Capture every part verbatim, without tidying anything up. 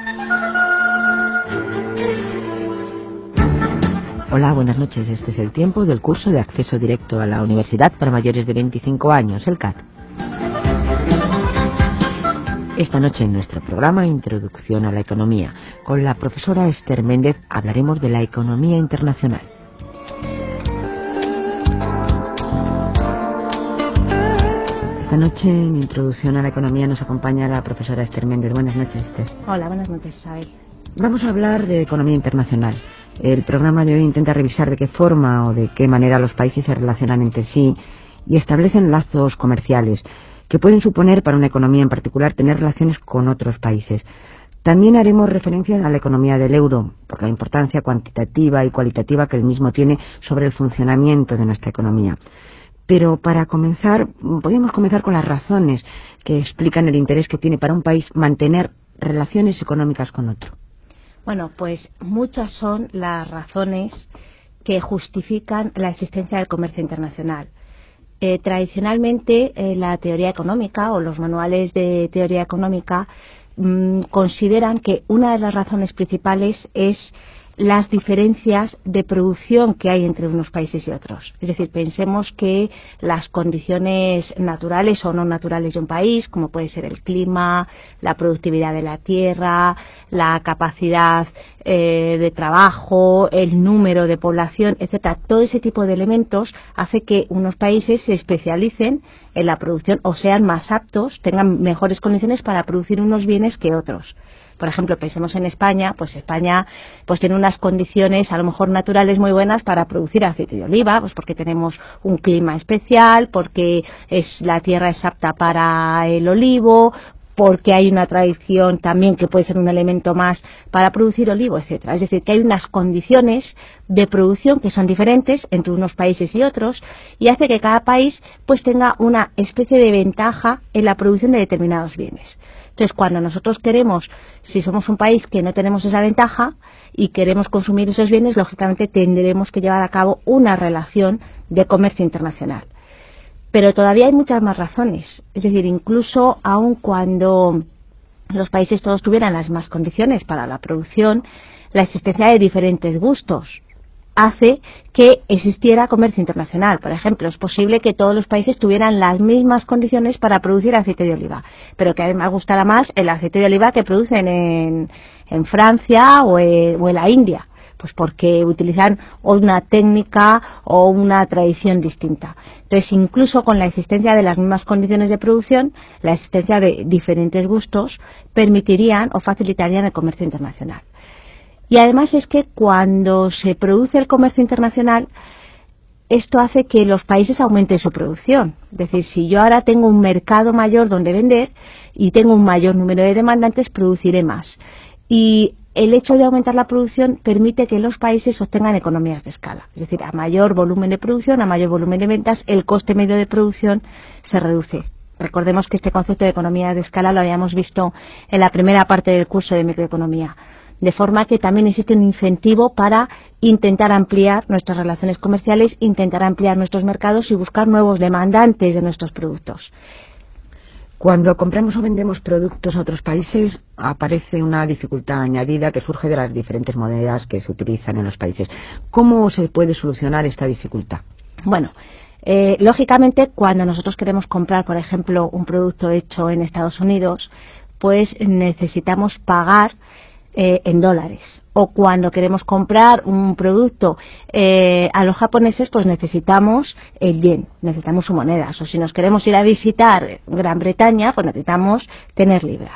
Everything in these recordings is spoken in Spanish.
Hola, buenas noches. Este es el tiempo del curso de acceso directo a la universidad para mayores de veinticinco años, el C A T. Esta noche en nuestro programa Introducción a la Economía, con la profesora Esther Méndez hablaremos de la economía internacional. Esta noche en Introducción a la Economía nos acompaña la profesora Esther Méndez. Buenas noches, Esther. Hola, buenas noches, Isabel. Vamos a hablar de economía internacional. El programa de hoy intenta revisar de qué forma o de qué manera los países se relacionan entre sí y establecen lazos comerciales que pueden suponer para una economía en particular tener relaciones con otros países. También haremos referencia a la economía del euro, por la importancia cuantitativa y cualitativa que el mismo tiene sobre el funcionamiento de nuestra economía. Pero para comenzar, podemos comenzar con las razones que explican el interés que tiene para un país mantener relaciones económicas con otro. Bueno, pues muchas son las razones que justifican la existencia del comercio internacional. Eh, tradicionalmente, eh, la teoría económica o los manuales de teoría económica mmm, consideran que una de las razones principales es las diferencias de producción que hay entre unos países y otros. Es decir, pensemos que las condiciones naturales o no naturales de un país, como puede ser el clima, la productividad de la tierra, la capacidad eh, de trabajo, el número de población, etcétera, todo ese tipo de elementos hace que unos países se especialicen en la producción o sean más aptos, tengan mejores condiciones para producir unos bienes que otros. Por ejemplo, pensemos en España, pues España pues tiene unas condiciones a lo mejor naturales muy buenas para producir aceite de oliva, pues porque tenemos un clima especial, porque es la tierra es apta para el olivo, porque hay una tradición también que puede ser un elemento más para producir olivo, etcétera. Es decir, que hay unas condiciones de producción que son diferentes entre unos países y otros y hace que cada país pues tenga una especie de ventaja en la producción de determinados bienes. Entonces, cuando nosotros queremos, si somos un país que no tenemos esa ventaja y queremos consumir esos bienes, lógicamente tendremos que llevar a cabo una relación de comercio internacional. Pero todavía hay muchas más razones. Es decir, incluso aun cuando los países todos tuvieran las mismas condiciones para la producción, la existencia de diferentes gustos hace que existiera comercio internacional. Por ejemplo, es posible que todos los países tuvieran las mismas condiciones para producir aceite de oliva, pero que además gustara más el aceite de oliva que producen en, en Francia o en, o en la India, pues porque utilizan una técnica o una tradición distinta. Entonces, incluso con la existencia de las mismas condiciones de producción, la existencia de diferentes gustos permitirían o facilitarían el comercio internacional. Y además es que cuando se produce el comercio internacional, esto hace que los países aumenten su producción. Es decir, si yo ahora tengo un mercado mayor donde vender y tengo un mayor número de demandantes, produciré más. Y el hecho de aumentar la producción permite que los países obtengan economías de escala. Es decir, a mayor volumen de producción, a mayor volumen de ventas, el coste medio de producción se reduce. Recordemos que este concepto de economía de escala lo habíamos visto en la primera parte del curso de microeconomía. De forma que también existe un incentivo para intentar ampliar nuestras relaciones comerciales, intentar ampliar nuestros mercados y buscar nuevos demandantes de nuestros productos. Cuando compramos o vendemos productos a otros países, aparece una dificultad añadida que surge de las diferentes monedas que se utilizan en los países. ¿Cómo se puede solucionar esta dificultad? Bueno, eh, lógicamente, cuando nosotros queremos comprar, por ejemplo, un producto hecho en Estados Unidos, pues necesitamos pagar Eh, en dólares, o cuando queremos comprar un producto eh, a los japoneses, pues necesitamos el yen, necesitamos su moneda, o si nos queremos ir a visitar Gran Bretaña, pues necesitamos tener libras.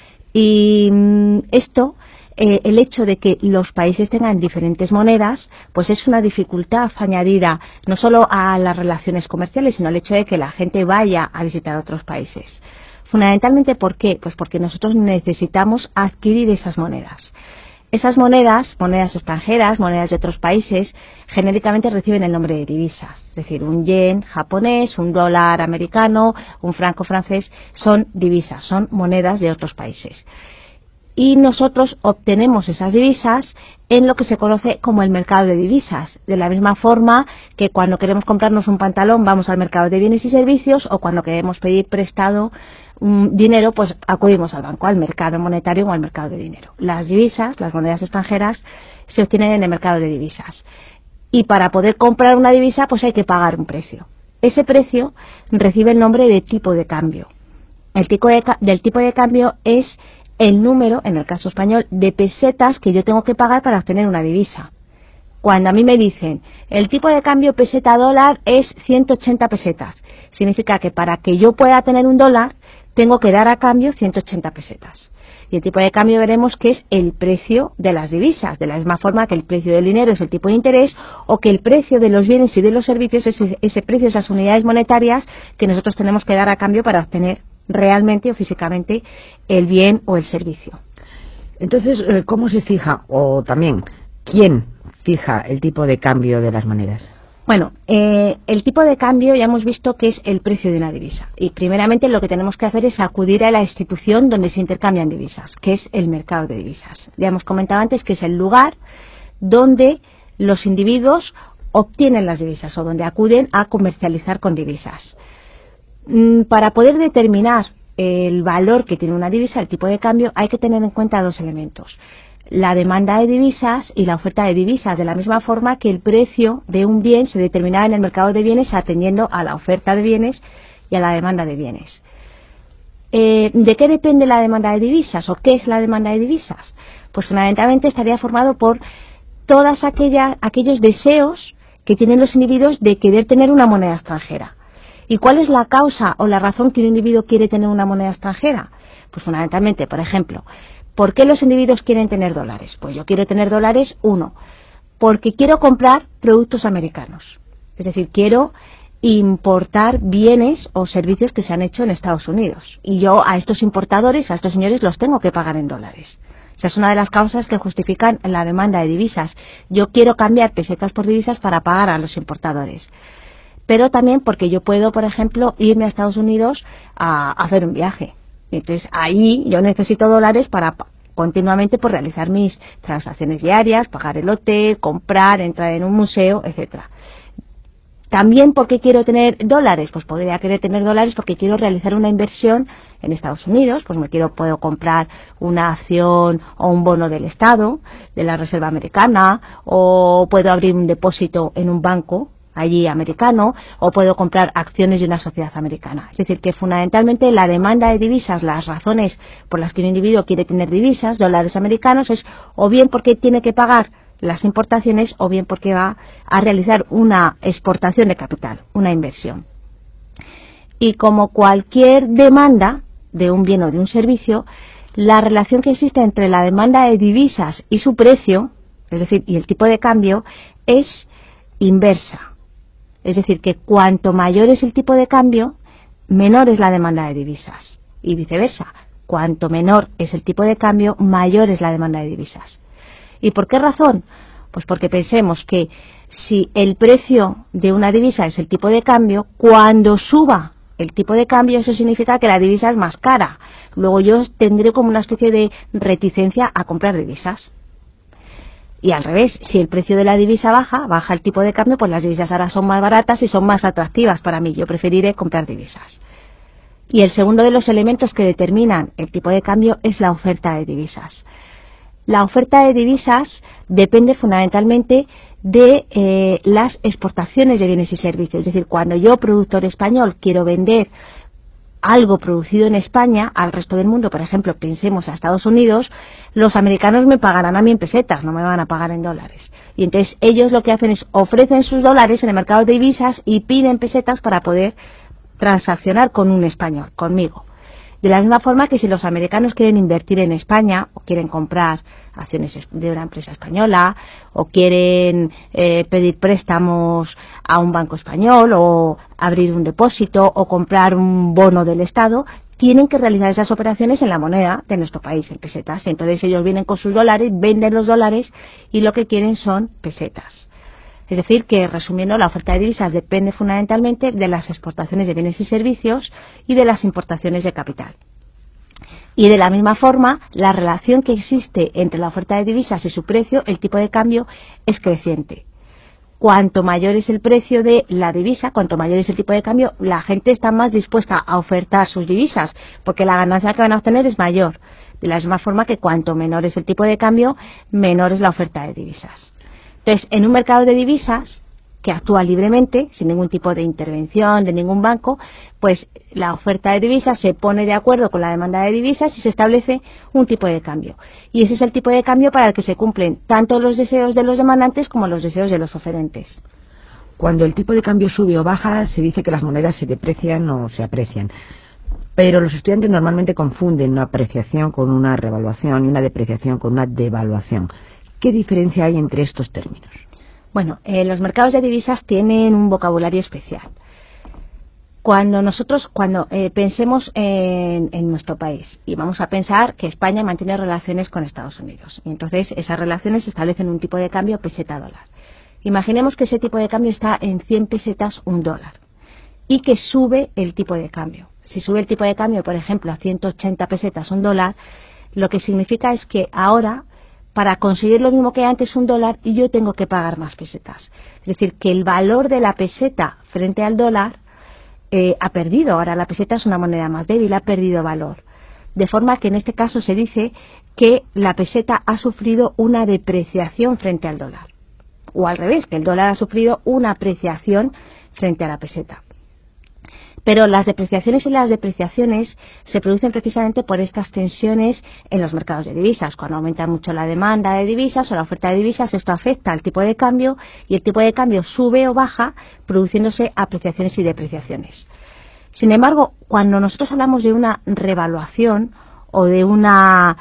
Y mm, esto, eh, el hecho de que los países tengan diferentes monedas, pues es una dificultad añadida no solo a las relaciones comerciales, sino al hecho de que la gente vaya a visitar otros países. Fundamentalmente, ¿por qué? Pues porque nosotros necesitamos adquirir esas monedas. Esas monedas, monedas extranjeras, monedas de otros países, genéricamente reciben el nombre de divisas. Es decir, un yen japonés, un dólar americano, un franco francés, son divisas, son monedas de otros países. Y nosotros obtenemos esas divisas en lo que se conoce como el mercado de divisas. De la misma forma que cuando queremos comprarnos un pantalón vamos al mercado de bienes y servicios, o cuando queremos pedir prestado un dinero, pues acudimos al banco, al mercado monetario o al mercado de dinero. Las divisas, las monedas extranjeras, se obtienen en el mercado de divisas. Y para poder comprar una divisa, pues hay que pagar un precio. Ese precio recibe el nombre de tipo de cambio. El tipo de, del tipo de cambio es el número, en el caso español, de pesetas que yo tengo que pagar para obtener una divisa. Cuando a mí me dicen, el tipo de cambio peseta-dólar es ciento ochenta pesetas, significa que para que yo pueda tener un dólar, tengo que dar a cambio ciento ochenta pesetas. Y el tipo de cambio veremos que es el precio de las divisas, de la misma forma que el precio del dinero es el tipo de interés, o que el precio de los bienes y de los servicios es ese, ese precio, esas unidades monetarias que nosotros tenemos que dar a cambio para obtener realmente o físicamente el bien o el servicio. Entonces, ¿cómo se fija, o también, quién fija el tipo de cambio de las monedas? Bueno, eh, el tipo de cambio ya hemos visto que es el precio de una divisa. Y primeramente lo que tenemos que hacer es acudir a la institución donde se intercambian divisas, que es el mercado de divisas. Ya hemos comentado antes que es el lugar donde los individuos obtienen las divisas o donde acuden a comercializar con divisas. Mm, para poder determinar el valor que tiene una divisa, el tipo de cambio, hay que tener en cuenta dos elementos: la demanda de divisas y la oferta de divisas, de la misma forma que el precio de un bien se determinaba en el mercado de bienes atendiendo a la oferta de bienes y a la demanda de bienes. Eh, ¿De qué depende la demanda de divisas o qué es la demanda de divisas? Pues fundamentalmente estaría formado por todas aquellas, aquellos deseos que tienen los individuos de querer tener una moneda extranjera. ¿Y cuál es la causa o la razón que un individuo quiere tener una moneda extranjera? Pues fundamentalmente, por ejemplo, ¿por qué los individuos quieren tener dólares? Pues yo quiero tener dólares, uno, porque quiero comprar productos americanos. Es decir, quiero importar bienes o servicios que se han hecho en Estados Unidos. Y yo a estos importadores, a estos señores, los tengo que pagar en dólares. Esa es una de las causas que justifican la demanda de divisas. Yo quiero cambiar pesetas por divisas para pagar a los importadores. Pero también porque yo puedo, por ejemplo, irme a Estados Unidos a hacer un viaje. Entonces ahí yo necesito dólares para continuamente por realizar mis transacciones diarias, pagar el hotel, comprar, entrar en un museo, etcétera. También, ¿por qué quiero tener dólares? Pues podría querer tener dólares porque quiero realizar una inversión en Estados Unidos, pues me quiero, puedo comprar una acción o un bono del Estado, de la Reserva Americana, o puedo abrir un depósito en un banco allí americano, o puedo comprar acciones de una sociedad americana. Es decir, que fundamentalmente la demanda de divisas, las razones por las que un individuo quiere tener divisas, dólares americanos, es o bien porque tiene que pagar las importaciones o bien porque va a realizar una exportación de capital, una inversión. Y como cualquier demanda de un bien o de un servicio, la relación que existe entre la demanda de divisas y su precio, es decir, y el tipo de cambio, es inversa. Es decir, que cuanto mayor es el tipo de cambio, menor es la demanda de divisas. Y viceversa, cuanto menor es el tipo de cambio, mayor es la demanda de divisas. ¿Y por qué razón? Pues porque pensemos que si el precio de una divisa es el tipo de cambio, cuando suba el tipo de cambio, eso significa que la divisa es más cara. Luego yo tendré como una especie de reticencia a comprar divisas. Y al revés, si el precio de la divisa baja, baja el tipo de cambio, pues las divisas ahora son más baratas y son más atractivas para mí. Yo preferiré comprar divisas. Y el segundo de los elementos que determinan el tipo de cambio es la oferta de divisas. La oferta de divisas depende fundamentalmente de eh, las exportaciones de bienes y servicios. Es decir, cuando yo, productor español, quiero vender algo producido en España al resto del mundo, por ejemplo, pensemos a Estados Unidos, los americanos me pagarán a mí en pesetas, no me van a pagar en dólares. Y entonces ellos lo que hacen es ofrecen sus dólares en el mercado de divisas y piden pesetas para poder transaccionar con un español, conmigo. De la misma forma que si los americanos quieren invertir en España o quieren comprar acciones de una empresa española o quieren eh, pedir préstamos a un banco español o abrir un depósito o comprar un bono del Estado, tienen que realizar esas operaciones en la moneda de nuestro país, en pesetas. Entonces ellos vienen con sus dólares, venden los dólares y lo que quieren son pesetas. Es decir, que resumiendo, la oferta de divisas depende fundamentalmente de las exportaciones de bienes y servicios y de las importaciones de capital. Y de la misma forma, la relación que existe entre la oferta de divisas y su precio, el tipo de cambio, es creciente. cuanto mayor es el precio de la divisa, cuanto mayor es el tipo de cambio, la gente está más dispuesta a ofertar sus divisas, porque la ganancia que van a obtener es mayor. De la misma forma que cuanto menor es el tipo de cambio, menor es la oferta de divisas. Entonces, en un mercado de divisas que actúa libremente, sin ningún tipo de intervención de ningún banco, pues la oferta de divisas se pone de acuerdo con la demanda de divisas y se establece un tipo de cambio. Y ese es el tipo de cambio para el que se cumplen tanto los deseos de los demandantes como los deseos de los oferentes. Cuando el tipo de cambio sube o baja, se dice que las monedas se deprecian o se aprecian. Pero los estudiantes normalmente confunden una apreciación con una revaluación y una depreciación con una devaluación. ¿Qué diferencia hay entre estos términos? Bueno, eh, los mercados de divisas tienen un vocabulario especial. Cuando nosotros, cuando eh, pensemos en, en nuestro país y vamos a pensar que España mantiene relaciones con Estados Unidos, y entonces esas relaciones establecen un tipo de cambio peseta-dólar. Imaginemos que ese tipo de cambio está en cien pesetas un dólar y que sube el tipo de cambio. Si sube el tipo de cambio, por ejemplo, a ciento ochenta pesetas un dólar, lo que significa es que ahora, para conseguir lo mismo que antes un dólar, yo tengo que pagar más pesetas. Es decir, que el valor de la peseta frente al dólar eh, ha perdido. Ahora la peseta es una moneda más débil, ha perdido valor. De forma que en este caso se dice que la peseta ha sufrido una depreciación frente al dólar. O al revés, que el dólar ha sufrido una apreciación frente a la peseta. Pero las depreciaciones y las depreciaciones se producen precisamente por estas tensiones en los mercados de divisas. Cuando aumenta mucho la demanda de divisas o la oferta de divisas, esto afecta al tipo de cambio y el tipo de cambio sube o baja, produciéndose apreciaciones y depreciaciones. Sin embargo, cuando nosotros hablamos de una revaluación o de una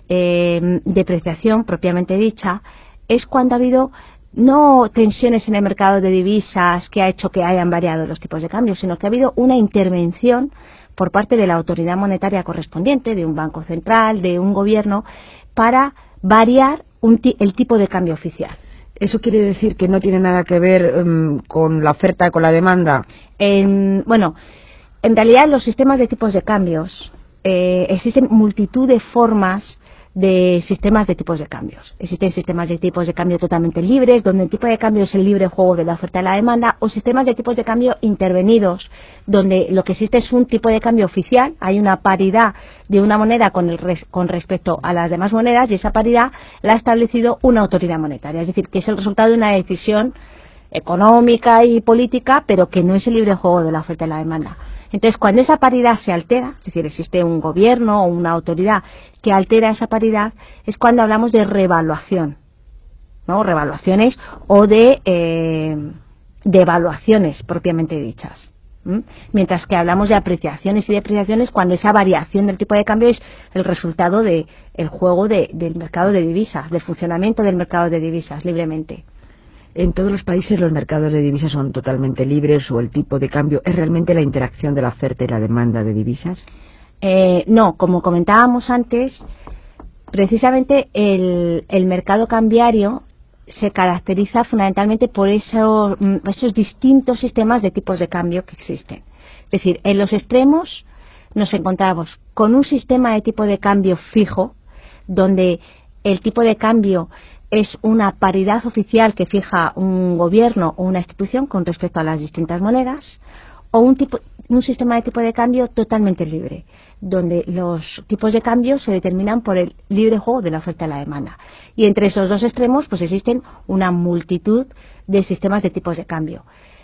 eh, depreciación propiamente dicha, es cuando ha habido no tensiones en el mercado de divisas que ha hecho que hayan variado los tipos de cambio, sino que ha habido una intervención por parte de la autoridad monetaria correspondiente, de un banco central, de un gobierno, para variar un el tipo de cambio oficial. ¿Eso quiere decir que no tiene nada que ver um, con la oferta y con la demanda? En, bueno, en realidad los sistemas de tipos de cambios, eh, existen multitud de formas de sistemas de tipos de cambios. Existen sistemas de tipos de cambio totalmente libres, donde el tipo de cambio es el libre juego de la oferta y la demanda, o sistemas de tipos de cambio intervenidos, donde lo que existe es un tipo de cambio oficial, hay una paridad de una moneda con, el res, con respecto a las demás monedas, y esa paridad la ha establecido una autoridad monetaria, es decir, que es el resultado de una decisión económica y política, pero que no es el libre juego de la oferta y la demanda. Entonces, cuando esa paridad se altera, es decir, existe un gobierno o una autoridad que altera esa paridad, es cuando hablamos de revaluación, ¿no? Revaluaciones o de eh, devaluaciones propiamente dichas. ¿Mm? Mientras que hablamos de apreciaciones y depreciaciones cuando esa variación del tipo de cambio es el resultado del de juego de, del mercado de divisas, del funcionamiento del mercado de divisas libremente. ¿En todos los países los mercados de divisas son totalmente libres o el tipo de cambio es realmente la interacción de la oferta y la demanda de divisas? Eh, no, como comentábamos antes, precisamente el, el mercado cambiario se caracteriza fundamentalmente por esos, esos distintos sistemas de tipos de cambio que existen. Es decir, en los extremos nos encontramos con un sistema de tipo de cambio fijo, donde el tipo de cambio es una paridad oficial que fija un gobierno o una institución con respecto a las distintas monedas, o un, tipo, un sistema de tipo de cambio totalmente libre, donde los tipos de cambio se determinan por el libre juego de la oferta y la demanda. Y entre esos dos extremos pues existen una multitud de sistemas de tipos de cambio.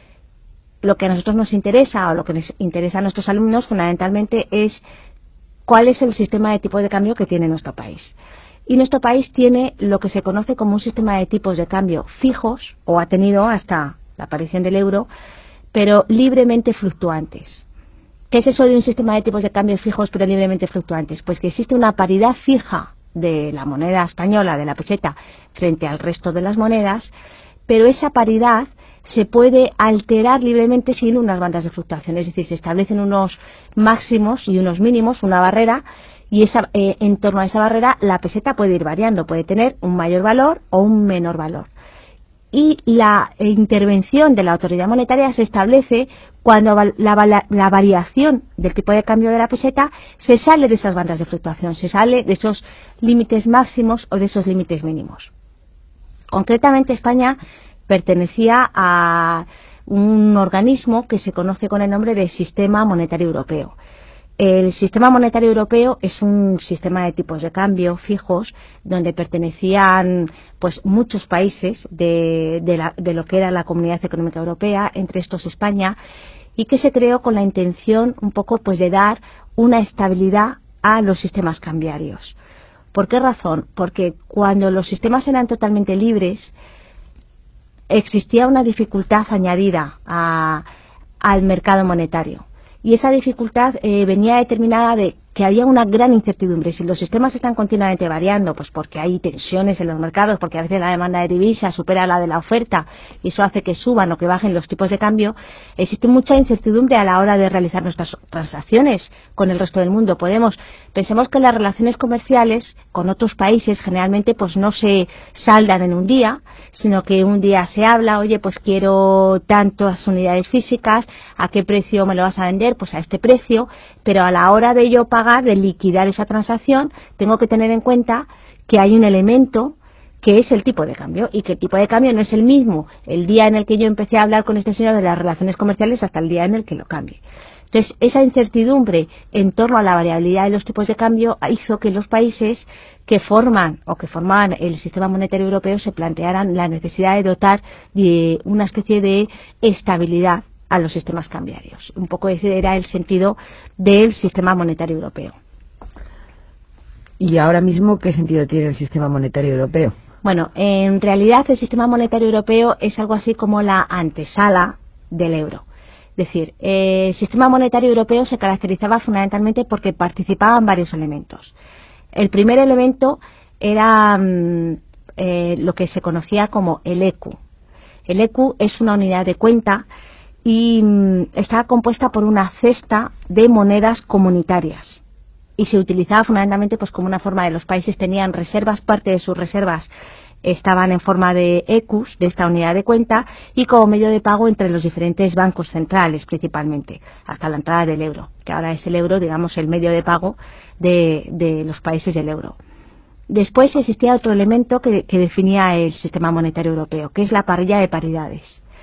Lo que a nosotros nos interesa, o lo que nos interesa a nuestros alumnos fundamentalmente, es cuál es el sistema de tipo de cambio que tiene nuestro país. Y nuestro país tiene lo que se conoce como un sistema de tipos de cambio fijos, o ha tenido hasta la aparición del euro, pero libremente fluctuantes. ¿Qué es eso de un sistema de tipos de cambio fijos pero libremente fluctuantes? Pues que existe una paridad fija de la moneda española, de la peseta, frente al resto de las monedas, pero esa paridad se puede alterar libremente sin unas bandas de fluctuación, es decir, se establecen unos máximos y unos mínimos, una barrera, y esa, eh, en torno a esa barrera la peseta puede ir variando, puede tener un mayor valor o un menor valor. Y la intervención de la autoridad monetaria se establece cuando la, la, la variación del tipo de cambio de la peseta se sale de esas bandas de fluctuación, se sale de esos límites máximos o de esos límites mínimos. Concretamente, España pertenecía a un organismo que se conoce con el nombre de Sistema Monetario Europeo. El Sistema Monetario Europeo es un sistema de tipos de cambio fijos donde pertenecían pues muchos países de, de, la, de lo que era la Comunidad Económica Europea, entre estos España, y que se creó con la intención un poco pues de dar una estabilidad a los sistemas cambiarios. ¿Por qué razón? Porque cuando los sistemas eran totalmente libres existía una dificultad añadida a, al mercado monetario. Y esa dificultad eh, venía determinada de que había una gran incertidumbre. Si los sistemas están continuamente variando, pues porque hay tensiones en los mercados, porque a veces la demanda de divisas supera la de la oferta y eso hace que suban o que bajen los tipos de cambio, existe mucha incertidumbre a la hora de realizar nuestras transacciones con el resto del mundo. Podemos, pensemos que las relaciones comerciales con otros países generalmente pues no se saldan en un día, sino que un día se habla, oye, pues quiero tantas unidades físicas, ¿a qué precio me lo vas a vender? Pues a este precio, pero a la hora de yo pagar, de liquidar esa transacción, tengo que tener en cuenta que hay un elemento que es el tipo de cambio, y que el tipo de cambio no es el mismo el día en el que yo empecé a hablar con este señor de las relaciones comerciales hasta el día en el que lo cambie. Entonces, esa incertidumbre en torno a la variabilidad de los tipos de cambio hizo que los países que forman o que formaban el sistema monetario europeo se plantearan la necesidad de dotar de una especie de estabilidad a los sistemas cambiarios. Un poco ese era el sentido del sistema monetario europeo. ¿Y ahora mismo qué sentido tiene el sistema monetario europeo? Bueno, en realidad el sistema monetario europeo es algo así como la antesala del euro. Es decir, eh, el sistema monetario europeo se caracterizaba fundamentalmente porque participaban varios elementos. El primer elemento era mm, eh, lo que se conocía como el E Q. El E Q es una unidad de cuenta y mm, está compuesta por una cesta de monedas comunitarias y se utilizaba fundamentalmente pues como una forma de los países tenían reservas, parte de sus reservas estaban en forma de E Qs, de esta unidad de cuenta, y como medio de pago entre los diferentes bancos centrales principalmente, hasta la entrada del euro, que ahora es el euro, digamos, el medio de pago de, de los países del euro. Después existía otro elemento que, que definía el sistema monetario europeo, que es la parrilla de paridades.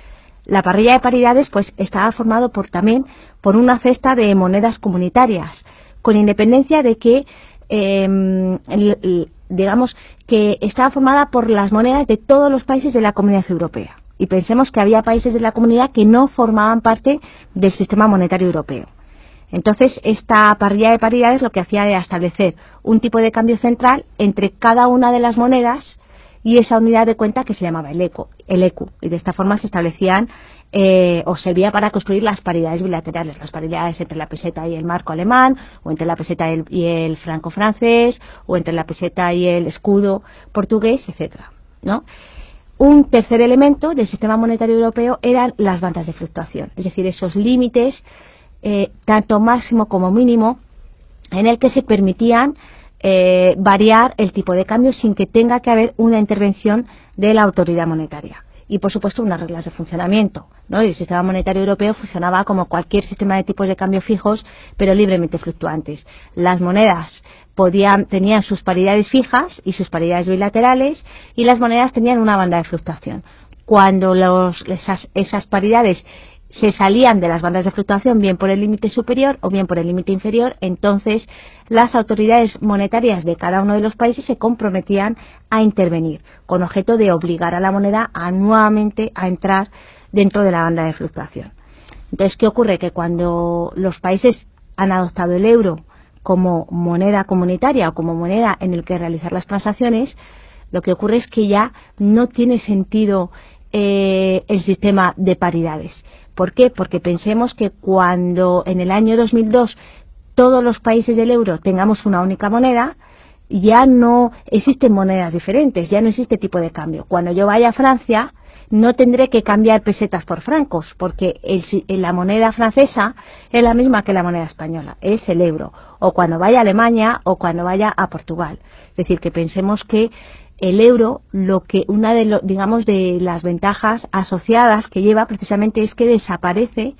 La parrilla de paridades pues estaba formado por también por una cesta de monedas comunitarias, con independencia de que eh, el, el, digamos que estaba formada por las monedas de todos los países de la Comunidad Europea. Y pensemos que había países de la comunidad que no formaban parte del sistema monetario europeo. Entonces, esta parrilla de paridades lo que hacía era establecer un tipo de cambio central entre cada una de las monedas y esa unidad de cuenta que se llamaba el E Q. El E Q. Y de esta forma se establecían eh, o servía para construir las paridades bilaterales, las paridades entre la peseta y el marco alemán, o entre la peseta y el, y el franco francés, o entre la peseta y el escudo portugués, etcétera, ¿no? Un tercer elemento del sistema monetario europeo eran las bandas de fluctuación, es decir, esos límites, eh, tanto máximo como mínimo, en el que se permitían eh, variar el tipo de cambio sin que tenga que haber una intervención de la autoridad monetaria. Y, por supuesto, unas reglas de funcionamiento, ¿no? El sistema monetario europeo funcionaba como cualquier sistema de tipos de cambio fijos, pero libremente fluctuantes. Las monedas podían, tenían sus paridades fijas y sus paridades bilaterales, y las monedas tenían una banda de fluctuación. Cuando los, esas, esas paridades se salían de las bandas de fluctuación, bien por el límite superior o bien por el límite inferior, entonces las autoridades monetarias de cada uno de los países se comprometían a intervenir, con objeto de obligar a la moneda a nuevamente a entrar dentro de la banda de fluctuación. Entonces, ¿qué ocurre? Que cuando los países han adoptado el euro como moneda comunitaria o como moneda en el que realizar las transacciones, lo que ocurre es que ya no tiene sentido eh, el sistema de paridades. ¿Por qué? Porque pensemos que cuando en el año dos mil dos todos los países del euro tengamos una única moneda, ya no existen monedas diferentes, ya no existe tipo de cambio. Cuando yo vaya a Francia, no tendré que cambiar pesetas por francos, porque el, la moneda francesa es la misma que la moneda española, es el euro. O cuando vaya a Alemania o cuando vaya a Portugal. Es decir, que pensemos que el euro, lo que una de lo, digamos de las ventajas asociadas que lleva precisamente es que desaparece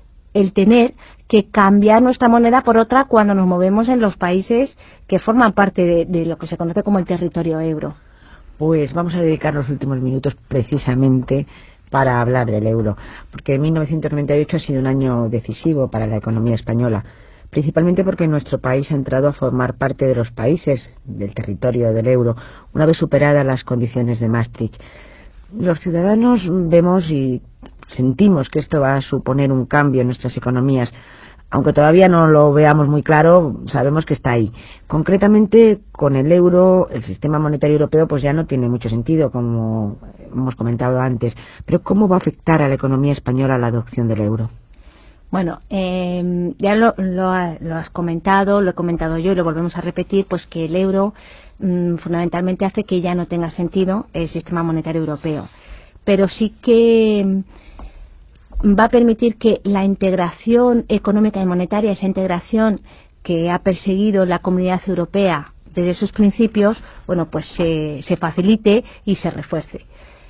el tener que cambiar nuestra moneda por otra cuando nos movemos en los países que forman parte de, de lo que se conoce como el territorio euro. Pues vamos a dedicar los últimos minutos precisamente para hablar del euro, porque mil novecientos noventa y ocho ha sido un año decisivo para la economía española, principalmente porque nuestro país ha entrado a formar parte de los países del territorio del euro, una vez superadas las condiciones de Maastricht. Los ciudadanos vemos y sentimos que esto va a suponer un cambio en nuestras economías. Aunque todavía no lo veamos muy claro, sabemos que está ahí. Concretamente, con el euro, el sistema monetario europeo pues ya no tiene mucho sentido, como hemos comentado antes. Pero ¿cómo va a afectar a la economía española la adopción del euro? Bueno, eh, ya lo, lo, lo has comentado, lo he comentado yo y lo volvemos a repetir, pues que el euro mmm, fundamentalmente hace que ya no tenga sentido el sistema monetario europeo. Pero sí que va a permitir que la integración económica y monetaria, esa integración que ha perseguido la Comunidad Europea desde sus principios, bueno, pues se, se facilite y se refuerce.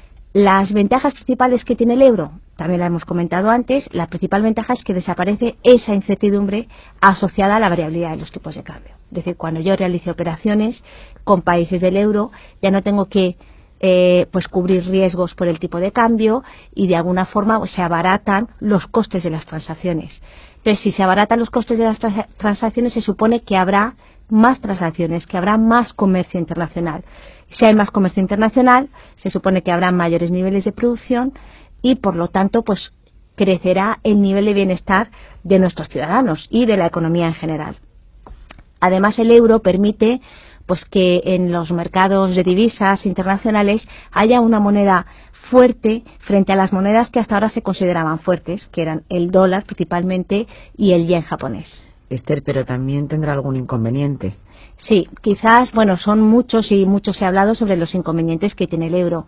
Las ventajas principales que tiene el euro, también la hemos comentado antes, la principal ventaja es que desaparece esa incertidumbre asociada a la variabilidad de los tipos de cambio. Es decir, cuando yo realice operaciones con países del euro, ya no tengo que Eh, pues cubrir riesgos por el tipo de cambio y de alguna forma se abaratan los costes de las transacciones. Entonces, si se abaratan los costes de las trans transacciones, se supone que habrá más transacciones, que habrá más comercio internacional. Si hay más comercio internacional, se supone que habrá mayores niveles de producción y, por lo tanto, pues crecerá el nivel de bienestar de nuestros ciudadanos y de la economía en general. Además, el euro permite pues que en los mercados de divisas internacionales haya una moneda fuerte frente a las monedas que hasta ahora se consideraban fuertes, que eran el dólar principalmente y el yen japonés. Esther, pero también tendrá algún inconveniente. Sí, quizás, bueno, son muchos y mucho se ha hablado sobre los inconvenientes que tiene el euro.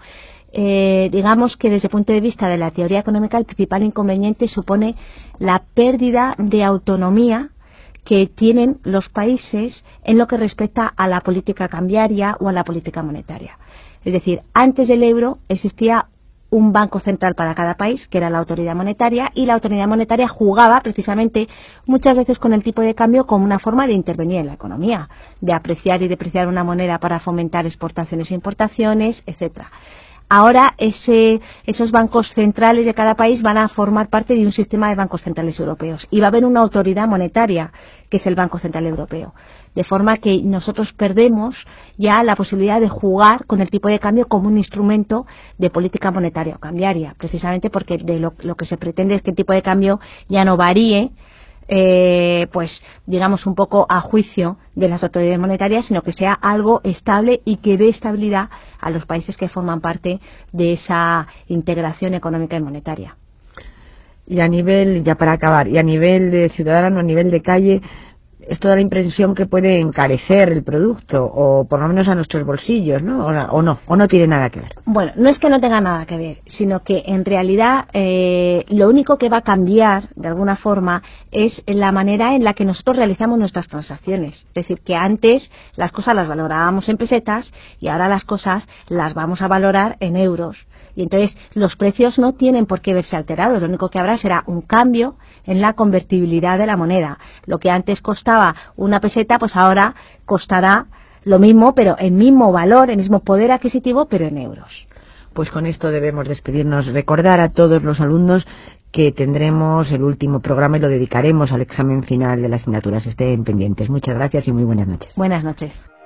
Eh, digamos que desde el punto de vista de la teoría económica, el principal inconveniente supone la pérdida de autonomía que tienen los países en lo que respecta a la política cambiaria o a la política monetaria. Es decir, antes del euro existía un banco central para cada país, que era la autoridad monetaria, y la autoridad monetaria jugaba precisamente muchas veces con el tipo de cambio como una forma de intervenir en la economía, de apreciar y depreciar una moneda para fomentar exportaciones e importaciones, etcétera. Ahora ese, esos bancos centrales de cada país van a formar parte de un sistema de bancos centrales europeos y va a haber una autoridad monetaria que es el Banco Central Europeo. De forma que nosotros perdemos ya la posibilidad de jugar con el tipo de cambio como un instrumento de política monetaria o cambiaria, precisamente porque de lo, lo que se pretende es que el tipo de cambio ya no varíe, Eh, pues digamos un poco a juicio de las autoridades monetarias, sino que sea algo estable y que dé estabilidad a los países que forman parte de esa integración económica y monetaria. Y a nivel, ya para acabar, y a nivel de ciudadano, a nivel de calle, esto da la impresión que puede encarecer el producto, o por lo menos a nuestros bolsillos, ¿no? O, o no, o no tiene nada que ver. Bueno, no es que no tenga nada que ver, sino que en realidad eh, lo único que va a cambiar, de alguna forma, es la manera en la que nosotros realizamos nuestras transacciones. Es decir, que antes las cosas las valorábamos en pesetas y ahora las cosas las vamos a valorar en euros. Y entonces los precios no tienen por qué verse alterados, lo único que habrá será un cambio en la convertibilidad de la moneda. Lo que antes costaba una peseta, pues ahora costará lo mismo, pero el mismo valor, el mismo poder adquisitivo, pero en euros. Pues con esto debemos despedirnos. Recordar a todos los alumnos que tendremos el último programa y lo dedicaremos al examen final de las asignaturas. Estén pendientes. Muchas gracias y muy buenas noches. Buenas noches.